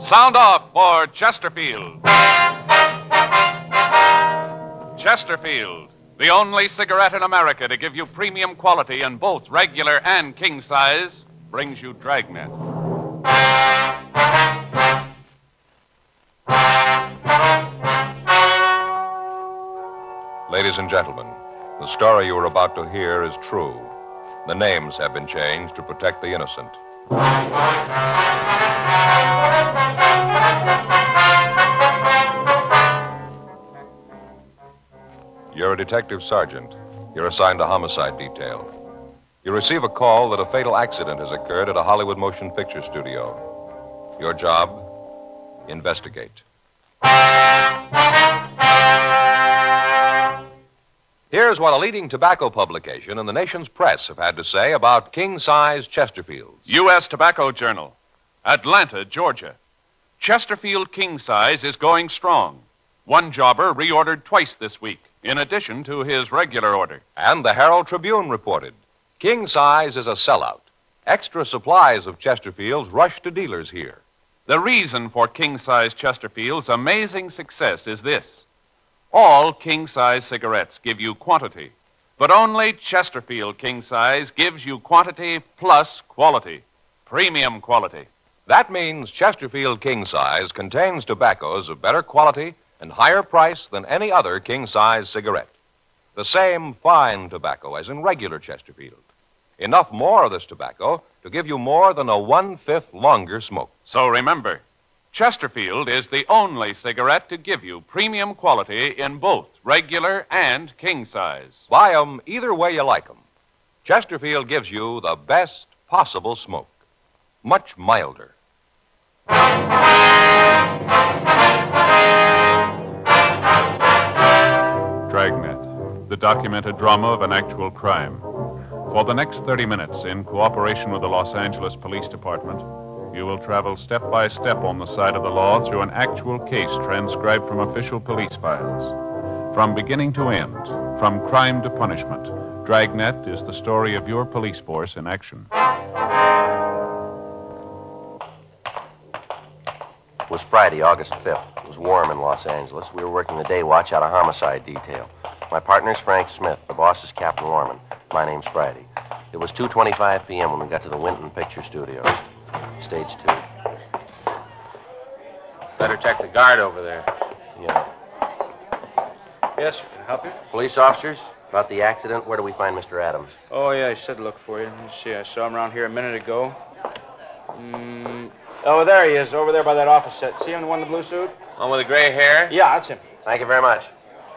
Sound off for Chesterfield. Chesterfield, the only cigarette in America to give you premium quality in both regular and king size, brings you Dragnet. Ladies and gentlemen, the story you are about to hear is true. The names have been changed to protect the innocent. You're a detective sergeant. You're assigned to homicide detail. You receive a call that a fatal accident has occurred at a Hollywood motion picture studio. Your job? Investigate. Here's what a leading tobacco publication and the nation's press have had to say about king-size Chesterfields. U.S. Tobacco Journal, Atlanta, Georgia. Chesterfield king size is going strong. One jobber reordered twice this week, in addition to his regular order. And the Herald Tribune reported, king size is a sellout. Extra supplies of Chesterfields rush to dealers here. The reason for king-size Chesterfield's amazing success is this. All king-size cigarettes give you quantity, but only Chesterfield king-size gives you quantity plus quality, premium quality. That means Chesterfield king size contains tobaccos of better quality and higher price than any other king-size cigarette. The same fine tobacco as in regular Chesterfield. Enough more of this tobacco to give you more than a 1/5 longer smoke. So remember, Chesterfield is the only cigarette to give you premium quality in both regular and king size. Buy 'em either way you like 'em. Chesterfield gives you the best possible smoke. Much milder. Dragnet, the documented drama of an actual crime. For the next 30 minutes, in cooperation with the Los Angeles Police Department, you will travel step by step on the side of the law through an actual case transcribed from official police files. From beginning to end, from crime to punishment, Dragnet is the story of your police force in action. It was Friday, August 5th. It was warm in Los Angeles. We were working the day watch out of homicide detail. My partner's Frank Smith. The boss is Captain Warman. My name's Friday. It was 2:25 p.m. when we got to the Winton Picture Studios. Stage 2. Better check the guard over there. Yeah. Yes, sir. Can I help you? Police officers, about the accident, where do we find Mr. Adams? Oh, yeah, he said look for you. Let me see. I saw him around here a minute ago. Oh, there he is, over there by that office set. See him, the one in the blue suit? One with the gray hair? Yeah, that's him. Thank you very much.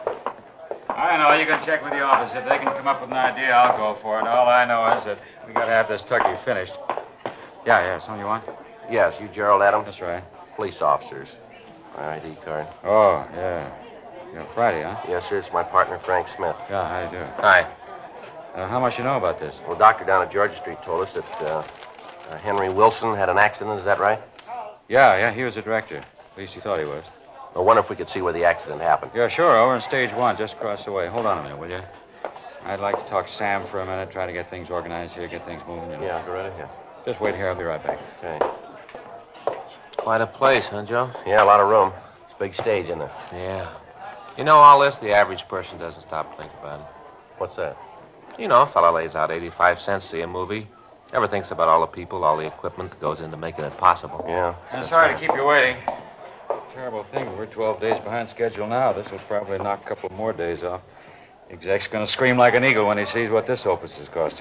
I know. You can check with the office. If they can come up with an idea, I'll go for it. All I know is that we got to have this turkey finished. Yeah, something you want? Yes, you Gerald Adams? That's right. Police officers. My ID card. Oh, yeah. You're Friday, huh? Yes, sir. It's my partner, Frank Smith. Yeah, how you doing? Hi. How much you know about this? Well, a doctor down at Georgia Street told us that Henry Wilson had an accident. Is that right? Yeah, he was a director. At least he thought he was. I wonder if we could see where the accident happened. Yeah, sure. Over in stage 1, just across the way. Hold on a minute, will you? I'd like to talk to Sam for a minute, try to get things organized here, get things moving. You know. Yeah, go right ahead. Just wait here. I'll be right back. Okay. Quite a place, huh, Joe? Yeah, a lot of room. It's a big stage, isn't it? Yeah. You know, all this, the average person doesn't stop to think about it. What's that? You know, a fella lays out 85 cents to see a movie. Never thinks about all the people, all the equipment that goes into making it possible. Yeah. I'm sorry to keep you waiting. Terrible thing. We're 12 days behind schedule now. This will probably knock a couple more days off. The exec's going to scream like an eagle when he sees what this opus is costing.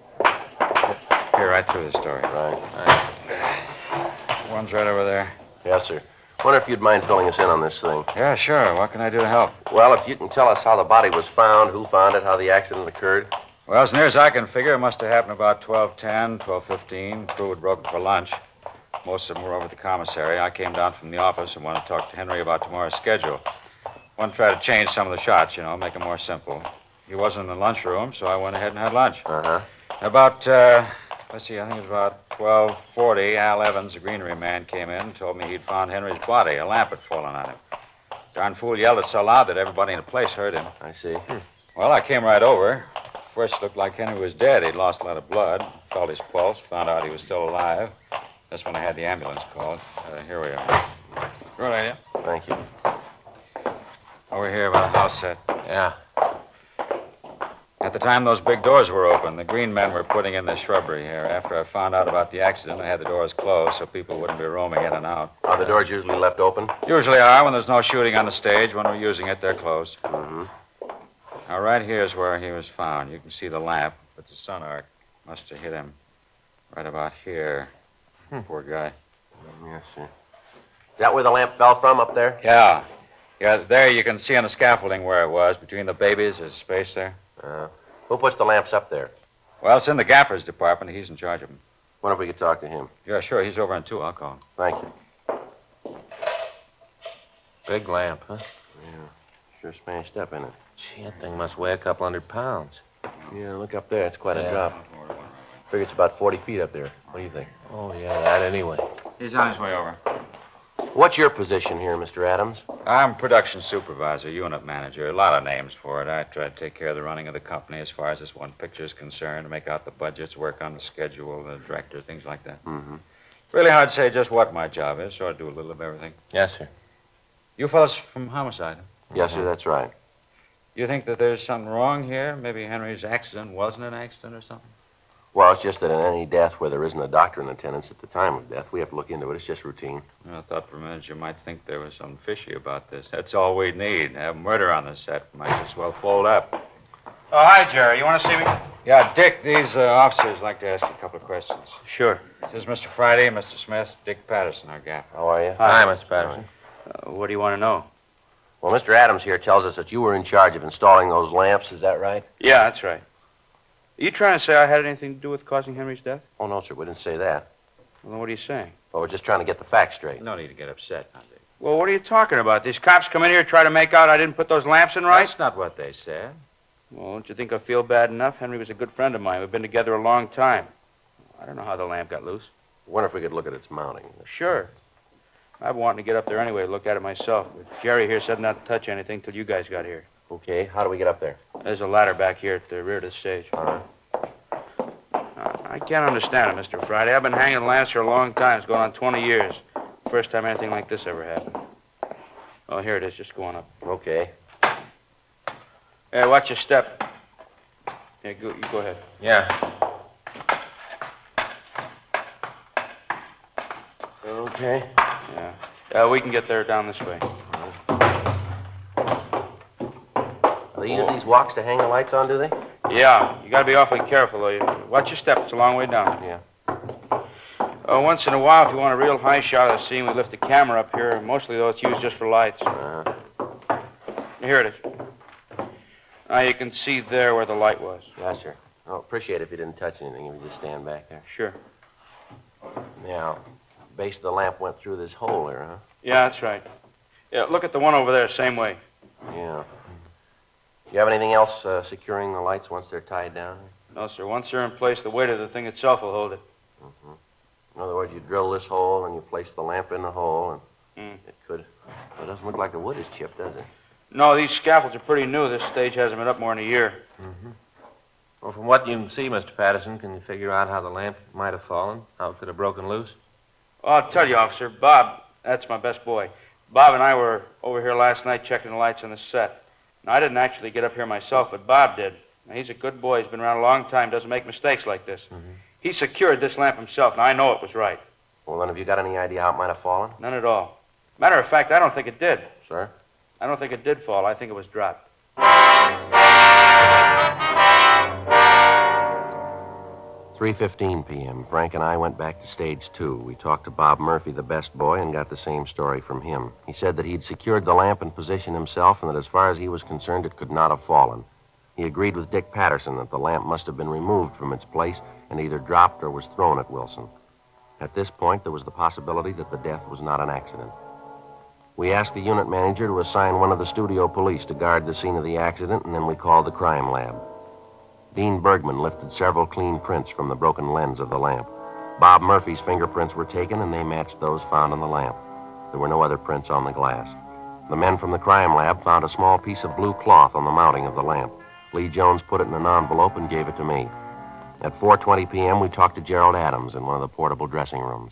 Here, right through the story. Right. One's right over there. Yes, sir. Wonder if you'd mind filling us in on this thing. Yeah, sure. What can I do to help? Well, if you can tell us how the body was found, who found it, how the accident occurred. Well, as near as I can figure, it must have happened about 12:10, 12:15. Crew had broken for lunch. Most of them were over at the commissary. I came down from the office and wanted to talk to Henry about tomorrow's schedule. Wanted to try to change some of the shots, make it more simple. He wasn't in the lunchroom, so I went ahead and had lunch. Uh-huh. About, I think it was about 12:40, Al Evans, the greenery man, came in and told me he'd found Henry's body. A lamp had fallen on him. Darn fool yelled it so loud that everybody in the place heard him. I see. Well, I came right over. First, it looked like Henry was dead. He'd lost a lot of blood. Felt his pulse. Found out he was still alive. That's when I had the ambulance called. Here we are. Good idea. Thank you. Over here by the house set. Yeah. At the time those big doors were open, the green men were putting in the shrubbery here. After I found out about the accident, I had the doors closed so people wouldn't be roaming in and out. Are the doors usually left open? Usually are when there's no shooting on the stage. When we're using it, they're closed. Mm-hmm. Now, right here's where he was found. You can see the lamp, but the sun arc must have hit him right about here. Poor guy. Yes, sir. Is that where the lamp fell from, up there? Yeah. Yeah, there you can see on the scaffolding where it was. Between the babies, there's space there. Who puts the lamps up there? Well, it's in the gaffer's department. He's in charge of them. Wonder if we could talk to him. Yeah, sure. He's over in 2. I'll call him. Thank you. Big lamp, huh? Yeah. Sure smashed up, isn't it? Gee, that thing must weigh a couple 100 pounds. Yeah, look up there. It's quite a Yeah. drop. Figure it's about 40 feet up there. What do you think? Oh, yeah, that anyway. He's on his way over. What's your position here, Mr. Adams? I'm production supervisor, unit manager. A lot of names for it. I try to take care of the running of the company as far as this one picture is concerned, make out the budgets, work on the schedule, the director, things like that. Mm-hmm. Really hard to say just what my job is, so I do a little of everything. Yes, sir. You fellas from homicide, huh? Yes, sir, that's right. You think that there's something wrong here? Maybe Henry's accident wasn't an accident or something? Well, it's just that in any death where there isn't a doctor in attendance at the time of death, we have to look into it. It's just routine. I thought for a minute you might think there was something fishy about this. That's all we'd need. Have murder on the set. Might as well fold up. Oh, hi, Jerry. You want to see me? Yeah, Dick, these officers like to ask you a couple of questions. Sure. This is Mr. Friday, Mr. Smith, Dick Patterson, our gaffer. How are you? Hi, Mr. Patterson. What do you want to know? Well, Mr. Adams here tells us that you were in charge of installing those lamps. Is that right? Yeah, that's right. Are you trying to say I had anything to do with causing Henry's death? Oh, no, sir. We didn't say that. Well, then what are you saying? Well, we're just trying to get the facts straight. No need to get upset now, Dick. Well, what are you talking about? These cops come in here try to make out I didn't put those lamps in right? That's not what they said. Well, don't you think I feel bad enough? Henry was a good friend of mine. We've been together a long time. I don't know how the lamp got loose. I wonder if we could look at its mounting. Sure. I've been wanting to get up there anyway to look at it myself. But Jerry here said not to touch anything till you guys got here. Okay, how do we get up there? There's a ladder back here at the rear of the stage. All right. I can't understand it, Mr. Friday. I've been hanging lamps for a long time. It's going on 20 years. First time anything like this ever happened. Oh, here it is, just going up. Okay. Hey, watch your step. Yeah, you go ahead. Yeah. Okay. Yeah. We can get there down this way. They use these walks to hang the lights on, do they? Yeah, you got to be awfully careful, though. Watch your step. It's a long way down. Yeah. Once in a while, if you want a real high shot of the scene, we lift the camera up here. Mostly, though, it's used just for lights. Here it is. Now, you can see there where the light was. Yes, sir. Oh, appreciate it if you didn't touch anything. If you just stand back there. Sure. Now, base of the lamp went through this hole there, huh? Yeah, that's right. Yeah, look at the one over there, same way. Yeah. You have anything else securing the lights once they're tied down? No, sir. Once they're in place, the weight of the thing itself will hold it. Mm-hmm. In other words, you drill this hole and you place the lamp in the hole, and it could. Well, it doesn't look like the wood is chipped, does it? No, these scaffolds are pretty new. This stage hasn't been up more than a year. Mm-hmm. Well, from what you can see, Mr. Patterson, can you figure out how the lamp might have fallen? How it could have broken loose? Well, I'll tell you, officer. Bob, that's my best boy. Bob and I were over here last night checking the lights on the set. Now, I didn't actually get up here myself, but Bob did. Now, he's a good boy. He's been around a long time, doesn't make mistakes like this. Mm-hmm. He secured this lamp himself, and I know it was right. Well, then, have you got any idea how it might have fallen? None at all. Matter of fact, I don't think it did. Sir? I don't think it did fall. I think it was dropped. 3:15 p.m. Frank and I went back to stage 2. We talked to Bob Murphy, the best boy, and got the same story from him. He said that he'd secured the lamp in position himself and that as far as he was concerned, it could not have fallen. He agreed with Dick Patterson that the lamp must have been removed from its place and either dropped or was thrown at Wilson. At this point, there was the possibility that the death was not an accident. We asked the unit manager to assign one of the studio police to guard the scene of the accident, and then we called the crime lab. Dean Bergman lifted several clean prints from the broken lens of the lamp. Bob Murphy's fingerprints were taken, and they matched those found on the lamp. There were no other prints on the glass. The men from the crime lab found a small piece of blue cloth on the mounting of the lamp. Lee Jones put it in an envelope and gave it to me. At 4:20 p.m., we talked to Gerald Adams in one of the portable dressing rooms.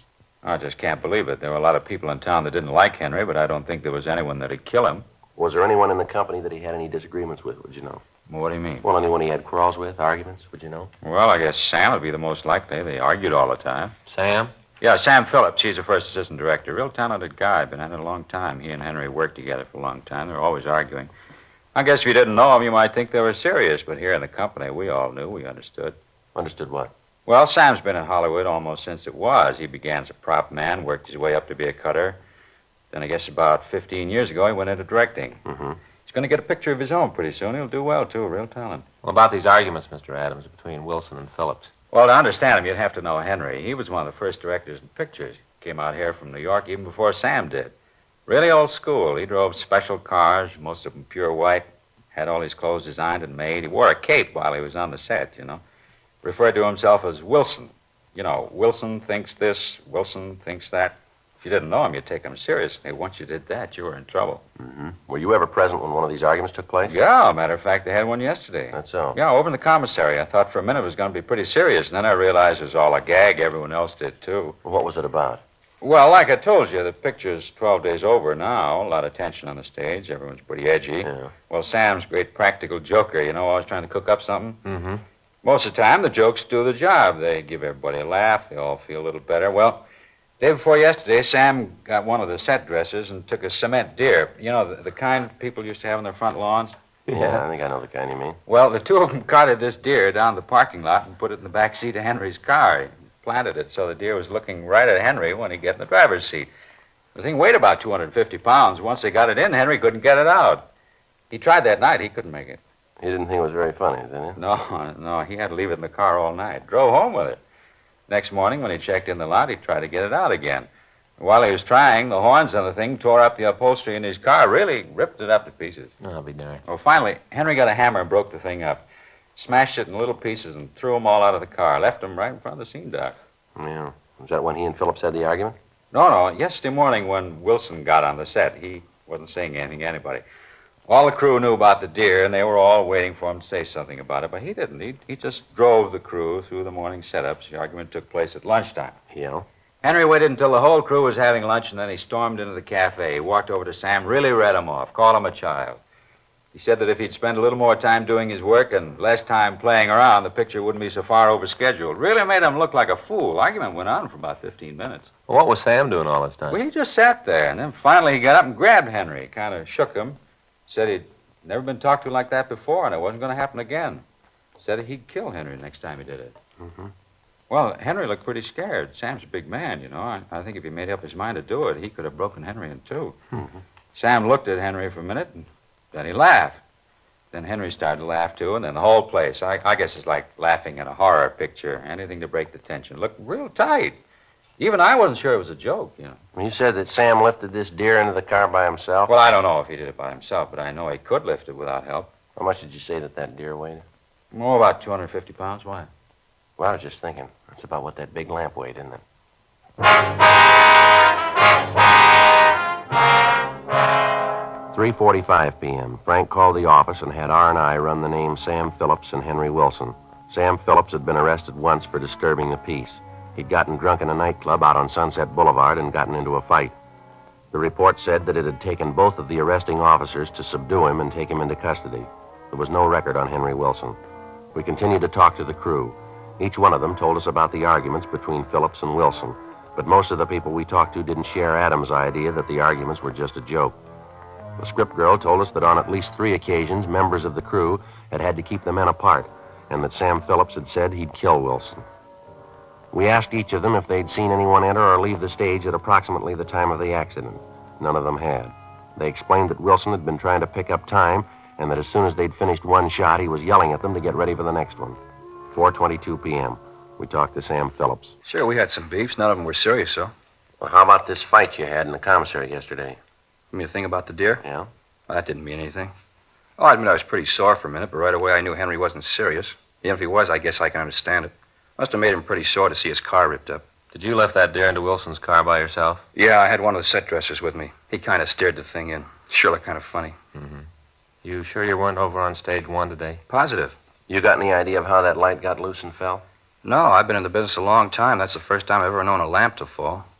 I just can't believe it. There were a lot of people in town that didn't like Henry, but I don't think there was anyone that'd kill him. Was there anyone in the company that he had any disagreements with, would you know? Well, what do you mean? Well, anyone he had quarrels with, arguments, would you know? Well, I guess Sam would be the most likely. They argued all the time. Sam? Yeah, Sam Phillips. He's the first assistant director. Real talented guy. Been at it a long time. He and Henry worked together for a long time. They were always arguing. I guess if you didn't know them, you might think they were serious, but here in the company, we all knew. We understood. Understood what? Well, Sam's been in Hollywood almost since it was. He began as a prop man, worked his way up to be a cutter. Then I guess about 15 years ago, he went into directing. Mm-hmm. He's going to get a picture of his own pretty soon. He'll do well, too. Real talent. Well, about these arguments, Mr. Adams, between Wilson and Phillips. Well, to understand him, you'd have to know Henry. He was one of the first directors in pictures. Came out here from New York even before Sam did. Really old school. He drove special cars, most of them pure white. Had all his clothes designed and made. He wore a cape while he was on the set, you know. Referred to himself as Wilson. You know, Wilson thinks this, Wilson thinks that. If you didn't know him, you'd take him seriously. Once you did that, you were in trouble. Mm-hmm. Were you ever present when one of these arguments took place? Yeah, matter of fact, they had one yesterday. That's so? Yeah, over in the commissary. I thought for a minute it was going to be pretty serious, and then I realized it was all a gag. Everyone else did, too. Well, what was it about? Well, like I told you, the picture's 12 days over now. A lot of tension on the stage. Everyone's pretty edgy. Yeah. Well, Sam's a great practical joker, you know, always trying to cook up something. Mm-hmm. Most of the time, the jokes do the job. They give everybody a laugh. They all feel a little better. Well, day before yesterday, Sam got one of the set dressers and took a cement deer. You know, the kind people used to have on their front lawns? Yeah, I think I know the kind you mean. Well, the two of them carted this deer down the parking lot and put it in the back seat of Henry's car. He planted it so the deer was looking right at Henry when he got in the driver's seat. The thing weighed about 250 pounds. Once they got it in, Henry couldn't get it out. He tried that night. He couldn't make it. He didn't think it was very funny, did he? No, he had to leave it in the car all night. Drove home with it. Next morning, when he checked in the lot, he tried to get it out again. While he was trying, the horns on the thing tore up the upholstery in his car, really ripped it up to pieces. I'll be darned. Well, finally, Henry got a hammer and broke the thing up. Smashed it in little pieces and threw them all out of the car. Left them right in front of the scene dock. Yeah. Was that when he and Phillips had the argument? No. Yesterday morning when Wilson got on the set, he wasn't saying anything to anybody. All the crew knew about the deer, and they were all waiting for him to say something about it, but he didn't. He just drove the crew through the morning setups. The argument took place at lunchtime. Yeah. Henry waited until the whole crew was having lunch, and then he stormed into the cafe. He walked over to Sam, really read him off, called him a child. He said that if he'd spend a little more time doing his work and less time playing around, the picture wouldn't be so far over scheduled. Really made him look like a fool. Argument went on for about 15 minutes. Well, what was Sam doing all this time? Well, he just sat there, and then finally he got up and grabbed Henry, kind of shook him, said he'd never been talked to like that before, and it wasn't going to happen again. Said he'd kill Henry next time he did it. Mm-hmm. Well, Henry looked pretty scared. Sam's a big man, you know. I think if he made up his mind to do it, he could have broken Henry in two. Mm-hmm. Sam looked at Henry for a minute, and then he laughed. Then Henry started to laugh, too, and then the whole place. I guess it's like laughing in a horror picture. Anything to break the tension. Looked real tight. Even I wasn't sure it was a joke, you know. You said that Sam lifted this deer into the car by himself? Well, I don't know if he did it by himself, but I know he could lift it without help. How much did you say that deer weighed? Oh, about 250 pounds. Why? Well, I was just thinking. That's about what that big lamp weighed, isn't it? 3:45 p.m. Frank called the office and had R&I run the names Sam Phillips and Henry Wilson. Sam Phillips had been arrested once for disturbing the peace. He'd gotten drunk in a nightclub out on Sunset Boulevard and gotten into a fight. The report said that it had taken both of the arresting officers to subdue him and take him into custody. There was no record on Henry Wilson. We continued to talk to the crew. Each one of them told us about the arguments between Phillips and Wilson, but most of the people we talked to didn't share Adams' idea that the arguments were just a joke. The script girl told us that on at least 3 occasions, members of the crew had to keep the men apart, and that Sam Phillips had said he'd kill Wilson. We asked each of them if they'd seen anyone enter or leave the stage at approximately the time of the accident. None of them had. They explained that Wilson had been trying to pick up time, and that as soon as they'd finished one shot, he was yelling at them to get ready for the next one. 4:22 p.m. We talked to Sam Phillips. Sure, we had some beefs. None of them were serious, though. Well, how about this fight you had in the commissary yesterday? You mean the thing about the deer? Yeah? Well, that didn't mean anything. Oh, I admit I was pretty sore for a minute, but right away I knew Henry wasn't serious. Even if he was, I guess I can understand it. Must have made him pretty sore to see his car ripped up. Did you lift that deer into Wilson's car by yourself? Yeah, I had one of the set dressers with me. He kind of steered the thing in. Sure looked kind of funny. Mm-hmm. You sure you weren't over on stage 1 today? Positive. You got any idea of how that light got loose and fell? No, I've been in the business a long time. That's the first time I've ever known a lamp to fall.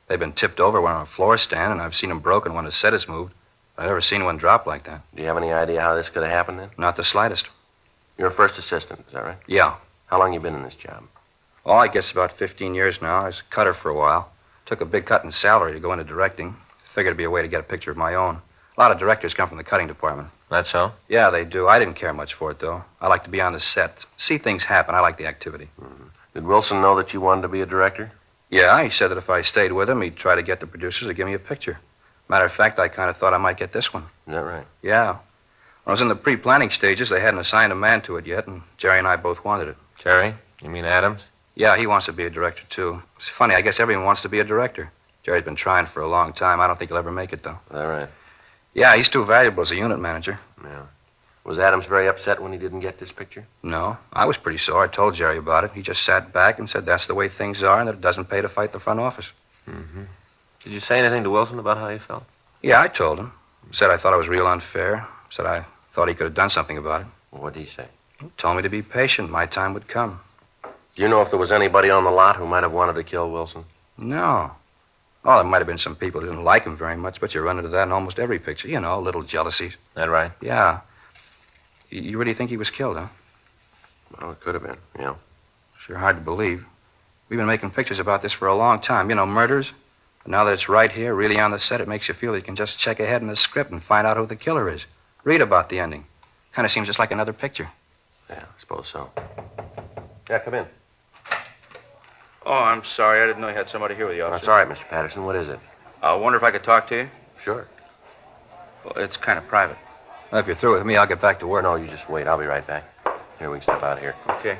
They've been tipped over when on a floor stand, and I've seen them broken when a set is moved. I've never seen one drop like that. Do you have any idea how this could have happened then? Not the slightest. You're a first assistant, is that right? Yeah. How long you been in this job? Oh, I guess about 15 years now. I was a cutter for a while. Took a big cut in salary to go into directing. Figured it'd be a way to get a picture of my own. A lot of directors come from the cutting department. That's so? Yeah, they do. I didn't care much for it, though. I like to be on the set. See things happen. I like the activity. Mm-hmm. Did Wilson know that you wanted to be a director? Yeah, he said that if I stayed with him, he'd try to get the producers to give me a picture. Matter of fact, I kind of thought I might get this one. Is that right? Yeah. When I was in the pre-planning stages, they hadn't assigned a man to it yet, and Jerry and I both wanted it. Jerry? You mean Adams? Yeah, he wants to be a director, too. It's funny, I guess everyone wants to be a director. Jerry's been trying for a long time. I don't think he'll ever make it, though. Is that right? Yeah, he's too valuable as a unit manager. Yeah. Was Adams very upset when he didn't get this picture? No, I was pretty sore. I told Jerry about it. He just sat back and said that's the way things are and that it doesn't pay to fight the front office. Mm-hmm. Did you say anything to Wilson about how you felt? Yeah, I told him. Said I thought it was real unfair. Said I thought he could have done something about it. Well, what did he say? He told me to be patient. My time would come. Do you know if there was anybody on the lot who might have wanted to kill Wilson? No. Oh, there might have been some people who didn't like him very much, but you run into that in almost every picture. You know, little jealousies. That right? Yeah. You really think he was killed, huh? Well, it could have been, yeah. Sure hard to believe. We've been making pictures about this for a long time. You know, murders. But now that it's right here, really on the set, it makes you feel that you can just check ahead in the script and find out who the killer is. Read about the ending. Kind of seems just like another picture. Yeah, I suppose so. Yeah, come in. Oh, I'm sorry. I didn't know you had somebody here with you, officer. That's all right, Mr. Patterson. What is it? I wonder if I could talk to you? Sure. Well, it's kind of private. Well, if you're through with me, I'll get back to work. No, you just wait. I'll be right back. Here, we can step out here. Okay.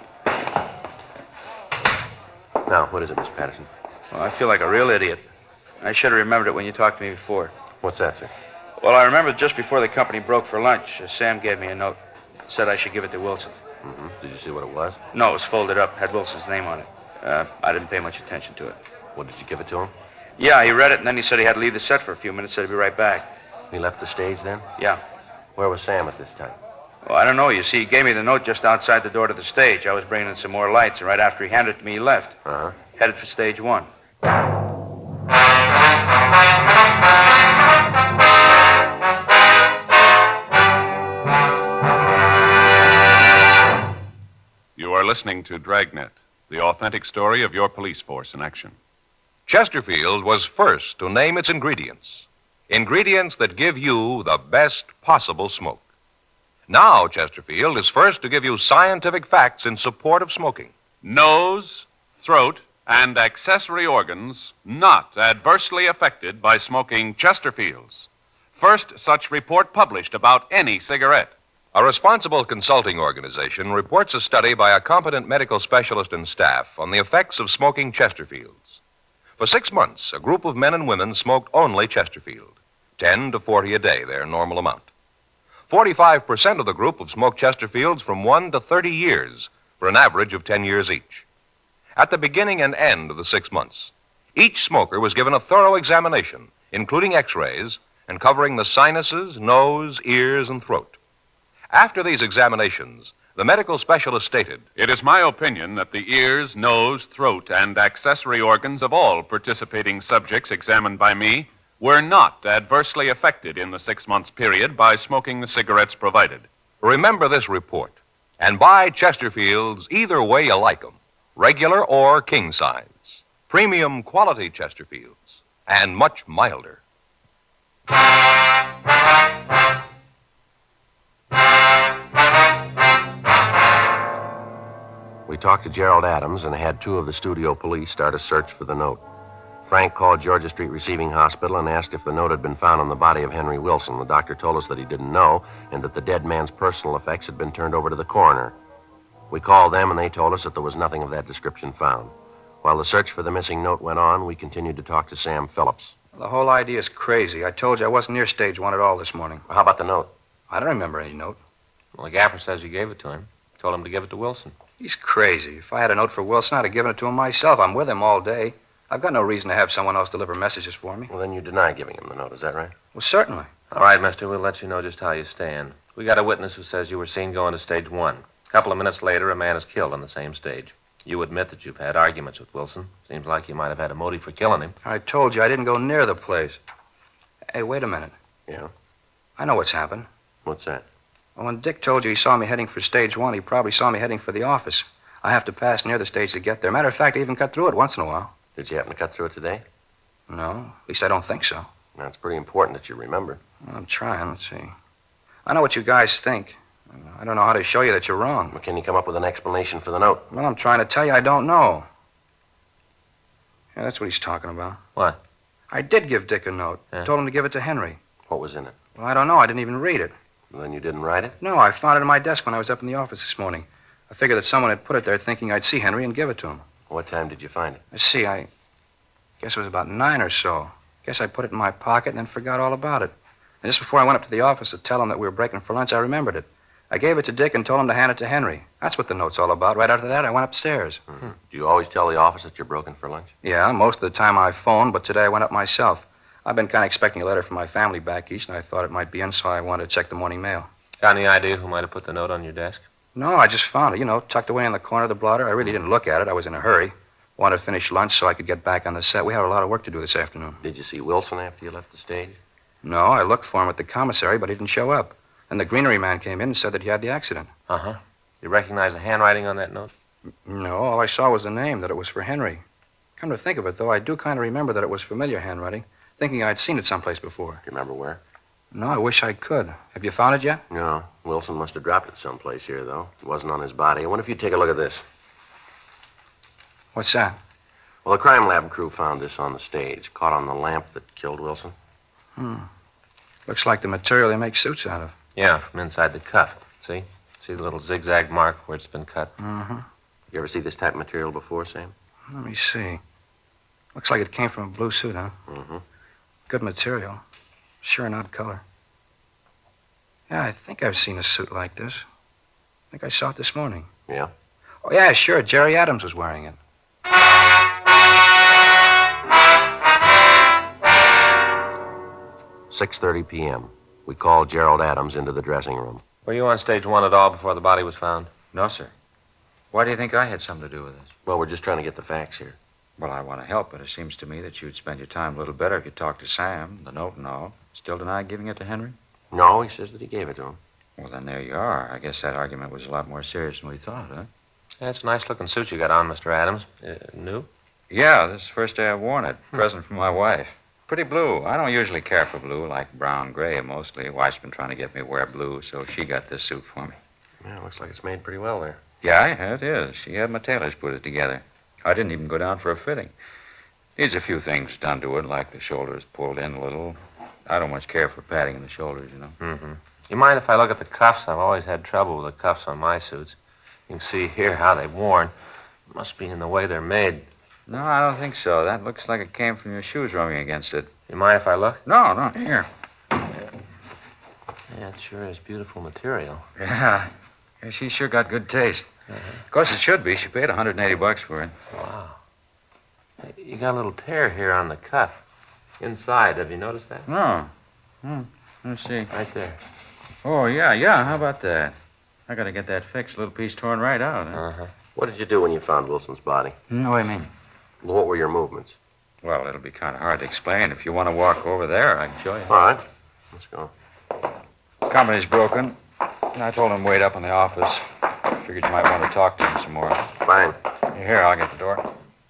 Now, what is it, Mr. Patterson? Well, I feel like a real idiot. I should have remembered it when you talked to me before. What's that, sir? Well, I remember just before the company broke for lunch, Sam gave me a note. Said I should give it to Wilson. Mm-hmm. Did you see what it was? No, it was folded up. Had Wilson's name on it. I didn't pay much attention to it. Well, did you give it to him? Yeah, he read it, and then he said he had to leave the set for a few minutes. Said he'd be right back. He left the stage then? Yeah. Where was Sam at this time? Well, I don't know. You see, he gave me the note just outside the door to the stage. I was bringing in some more lights, and right after he handed it to me, he left. Uh-huh. Headed for stage one. You are listening to Dragnet, the authentic story of your police force in action. Chesterfield was first to name its ingredients. Ingredients that give you the best possible smoke. Now, Chesterfield is first to give you scientific facts in support of smoking. Nose, throat, and accessory organs not adversely affected by smoking Chesterfields. First such report published about any cigarette. A responsible consulting organization reports a study by a competent medical specialist and staff on the effects of smoking Chesterfields. For 6 months, a group of men and women smoked only Chesterfield. 10 to 40 a day, their normal amount. 45% of the group have smoked Chesterfields from 1 to 30 years, for an average of 10 years each. At the beginning and end of the 6 months, each smoker was given a thorough examination, including x-rays, and covering the sinuses, nose, ears, and throat. After these examinations, the medical specialist stated, It is my opinion that the ears, nose, throat, and accessory organs of all participating subjects examined by me were not adversely affected in the 6 months period by smoking the cigarettes provided. remember this report, and buy Chesterfields either way you like 'em, regular or king size. Premium quality Chesterfields, and much milder. We talked to Gerald Adams and had 2 of the studio police start a search for the note. Frank called Georgia Street Receiving Hospital and asked if the note had been found on the body of Henry Wilson. The doctor told us that he didn't know and that the dead man's personal effects had been turned over to the coroner. We called them and they told us that there was nothing of that description found. While the search for the missing note went on, we continued to talk to Sam Phillips. The whole idea is crazy. I told you I wasn't near stage 1 at all this morning. How about the note? I don't remember any note. Well, the gaffer says you gave it to him. Told him to give it to Wilson. He's crazy. If I had a note for Wilson, I'd have given it to him myself. I'm with him all day. I've got no reason to have someone else deliver messages for me. Well, then you deny giving him the note, is that right? Well, certainly. All right, mister, we'll let you know just how you stand. We got a witness who says you were seen going to stage 1. A couple of minutes later, a man is killed on the same stage. You admit that you've had arguments with Wilson. Seems like you might have had a motive for killing him. I told you I didn't go near the place. Hey, wait a minute. Yeah? I know what's happened. What's that? Well, when Dick told you he saw me heading for stage 1, he probably saw me heading for the office. I have to pass near the stage to get there. Matter of fact, I even cut through it once in a while. Did you happen to cut through it today? No, at least I don't think so. Now, it's pretty important that you remember. Well, I'm trying. Let's see. I know what you guys think. I don't know how to show you that you're wrong. Well, can you come up with an explanation for the note? Well, I'm trying to tell you I don't know. Yeah, that's what he's talking about. What? I did give Dick a note. Yeah. I told him to give it to Henry. What was in it? Well, I don't know. I didn't even read it. Well, then you didn't write it? No, I found it in my desk when I was up in the office this morning. I figured that someone had put it there thinking I'd see Henry and give it to him. What time did you find it? Let's see, I guess it was about 9 or so. Guess I put it in my pocket and then forgot all about it. And just before I went up to the office to tell him that we were breaking for lunch, I remembered it. I gave it to Dick and told him to hand it to Henry. That's what the note's all about. Right after that, I went upstairs. Mm-hmm. Do you always tell the office that you're broken for lunch? Yeah, most of the time I phone, but today I went up myself. I've been kind of expecting a letter from my family back east, and I thought it might be in, so I wanted to check the morning mail. Got any idea who might have put the note on your desk? No, I just found it, tucked away in the corner of the blotter. I really didn't look at it. I was in a hurry. Wanted to finish lunch so I could get back on the set. We have a lot of work to do this afternoon. Did you see Wilson after you left the stage? No, I looked for him at the commissary, but he didn't show up. And the greenery man came in and said that he had the accident. Uh-huh. You recognize the handwriting on that note? No, all I saw was the name, that it was for Henry. Come to think of it, though, I do kind of remember that it was familiar handwriting, thinking I'd seen it someplace before. Do you remember where? No, I wish I could. Have you found it yet? No. Wilson must have dropped it someplace here, though. It wasn't on his body. I wonder if you'd take a look at this. What's that? Well, the crime lab crew found this on the stage, caught on the lamp that killed Wilson. Looks like the material they make suits out of. Yeah, from inside the cuff. See? See the little zigzag mark where it's been cut? Mm-hmm. You ever see this type of material before, Sam? Let me see. Looks like it came from a blue suit, huh? Mm-hmm. Good material. Sure an odd color. Yeah, I think I've seen a suit like this. I think I saw it this morning. Yeah? Oh, yeah, sure. Jerry Adams was wearing it. "6:30 p.m. We called Gerald Adams into the dressing room. Were you on stage 1 at all before the body was found? No, sir. Why do you think I had something to do with this? Well, we're just trying to get the facts here. Well, I want to help, but it seems to me that you'd spend your time a little better if you talked to Sam, the note and all. Still deny giving it to Henry? No, he says that he gave it to him. Well, then there you are. I guess that argument was a lot more serious than we thought, huh? That's a nice-looking suit you got on, Mr. Adams. New? Yeah, this is the first day I've worn it. Present from my wife. Pretty blue. I don't usually care for blue, like brown gray mostly. Wife's been trying to get me to wear blue, so she got this suit for me. Yeah, looks like it's made pretty well there. Yeah, it is. She had my tailors put it together. I didn't even go down for a fitting. Needs a few things done to it, like the shoulders pulled in a little. I don't much care for padding in the shoulders, Mm-hmm. You mind if I look at the cuffs? I've always had trouble with the cuffs on my suits. You can see here how they've worn. Must be in the way they're made. No, I don't think so. That looks like it came from your shoes rubbing against it. You mind if I look? No, here. Yeah, it sure is beautiful material. Yeah, she sure got good taste. Of course, it should be. She paid $180 for it. Wow. Hey, you got a little tear here on the cuff. Inside, have you noticed that? No. Let's see. Right there. Oh, yeah. How about that? I got to get that fixed. A little piece torn right out. Huh? Uh-huh. What did you do when you found Wilson's body? What do you mean? What were your movements? Well, it'll be kind of hard to explain. If you want to walk over there, I can show you. All right. Let's go. Company's broken. I told him to wait up in the office. Figured you might want to talk to him some more. Fine. Here, I'll get the door.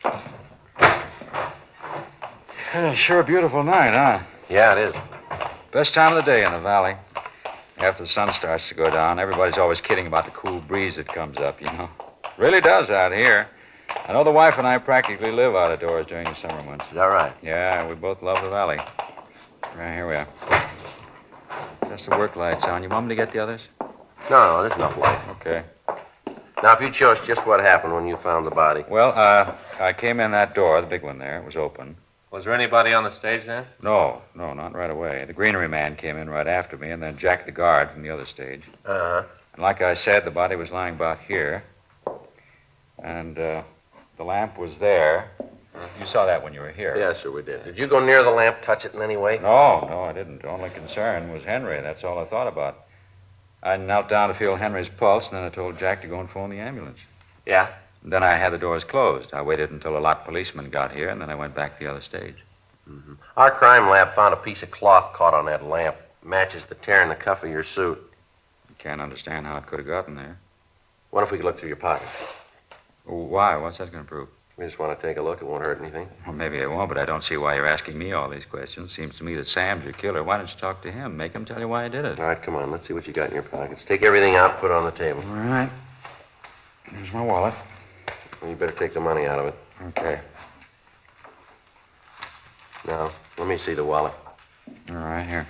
Sure a beautiful night, huh? Yeah, it is. Best time of the day in the valley. After the sun starts to go down, everybody's always kidding about the cool breeze that comes up, Really does out here. I know the wife and I practically live out of doors during the summer months. Is that right? Yeah, we both love the valley. Right, here we are. Just the work lights on. You want me to get the others? No, there's enough light. Okay. Now, if you'd show us just what happened when you found the body. Well, I came in that door, the big one there. It was open. Was there anybody on the stage then? No, not right away. The greenery man came in right after me, and then Jack the guard from the other stage. Uh-huh. And like I said, the body was lying about here. And the lamp was there. You saw that when you were here. Yes, sir, we did. Did you go near the lamp, touch it in any way? No, I didn't. The only concern was Henry. That's all I thought about. I knelt down to feel Henry's pulse, and then I told Jack to go and phone the ambulance. Yeah? And then I had the doors closed. I waited until a locked policeman got here, and then I went back the other stage. Mm-hmm. Our crime lab found a piece of cloth caught on that lamp. Matches the tear in the cuff of your suit. You can't understand how it could have gotten there. What if we could look through your pockets? Why? What's that going to prove? We just want to take a look. It won't hurt anything. Well, maybe it won't, but I don't see why you're asking me all these questions. Seems to me that Sam's your killer. Why don't you talk to him? Make him tell you why he did it. All right, come on. Let's see what you got in your pockets. Take everything out, put it on the table. All right. Here's my wallet. Well, you better take the money out of it. Okay. Now, let me see the wallet. All right, here.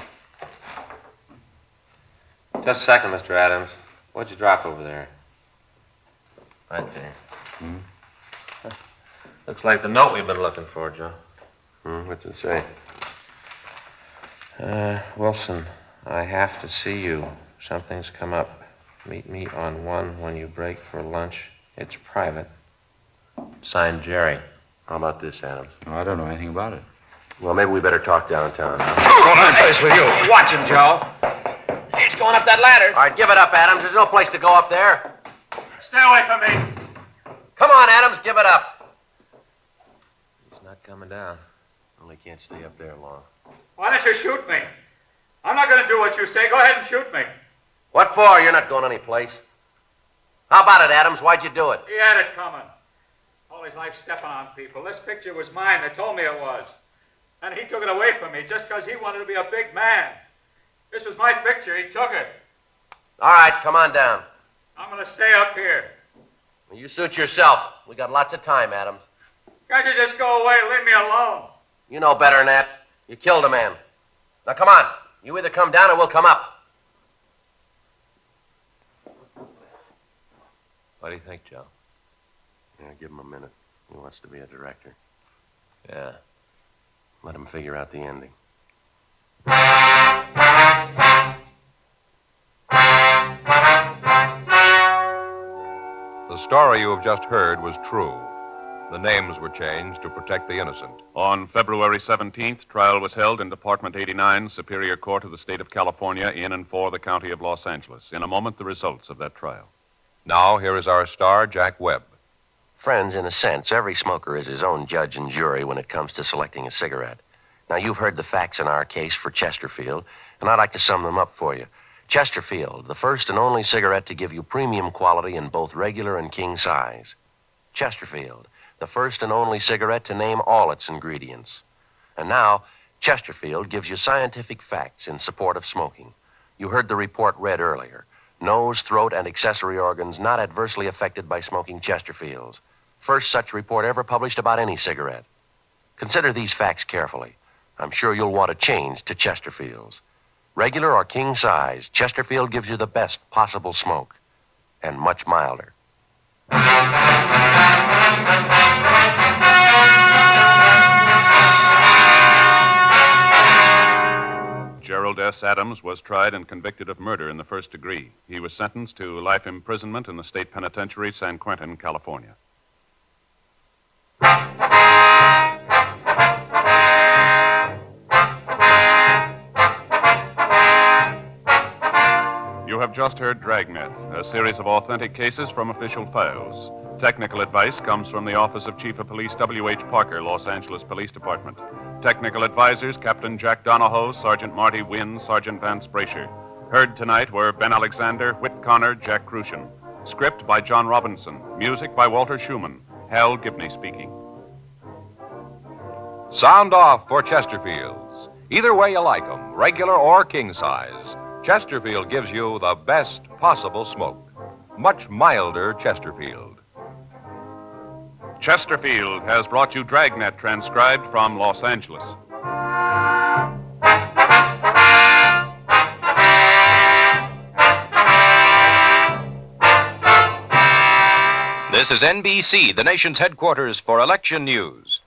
Just a second, Mr. Adams. What'd you drop over there? Right there. Hmm? Looks like the note we've been looking for, Joe. What's it say? Wilson, I have to see you. Something's come up. Meet me on 1 when you break for lunch. It's private. Signed, Jerry. How about this, Adams? Oh, I don't know anything about it. Well, maybe we better talk downtown. What's going on place with you? Watch him, Joe. He's going up that ladder. All right, give it up, Adams. There's no place to go up there. Stay away from me. Come on, Adams, give it up. He's not coming down. Well, he can't stay up there long. Why don't you shoot me? I'm not going to do what you say. Go ahead and shoot me. What for? You're not going anyplace. How about it, Adams? Why'd you do it? He had it coming. All his life stepping on people. This picture was mine. They told me it was. And he took it away from me just because he wanted to be a big man. This was my picture. He took it. All right, come on down. I'm going to stay up here. You suit yourself. We got lots of time, Adams. Can't you just go away and leave me alone? You know better than that. You killed a man. Now, come on. You either come down or we'll come up. What do you think, Joe? Yeah, give him a minute. He wants to be a director. Yeah. Let him figure out the ending. The story you have just heard was true. The names were changed to protect the innocent. On February 17th, trial was held in Department 89, Superior Court of the State of California, in and for the County of Los Angeles. In a moment, the results of that trial. Now, here is our star, Jack Webb. Friends, in a sense, every smoker is his own judge and jury when it comes to selecting a cigarette. Now, you've heard the facts in our case for Chesterfield, and I'd like to sum them up for you. Chesterfield, the first and only cigarette to give you premium quality in both regular and king size. Chesterfield, the first and only cigarette to name all its ingredients. And now, Chesterfield gives you scientific facts in support of smoking. You heard the report read earlier. Nose, throat, and accessory organs not adversely affected by smoking Chesterfields. First such report ever published about any cigarette. Consider these facts carefully. I'm sure you'll want to change to Chesterfields. Regular or king size, Chesterfield gives you the best possible smoke. And much milder. Gerald S. Adams was tried and convicted of murder in the first degree. He was sentenced to life imprisonment in the state penitentiary, San Quentin, California. You have just heard Dragnet, a series of authentic cases from official files. Technical advice comes from the Office of Chief of Police W.H. Parker, Los Angeles Police Department. Technical advisors, Captain Jack Donahoe, Sergeant Marty Wynn, Sergeant Vance Brasher. Heard tonight were Ben Alexander, Whit Connor, Jack Crucian. Script by John Robinson. Music by Walter Schumann. Hal Gibney speaking. Sound off for Chesterfields. Either way you like them, regular or king size, Chesterfield gives you the best possible smoke. Much milder Chesterfield. Chesterfield has brought you Dragnet, transcribed from Los Angeles. This is NBC, the nation's headquarters for election news.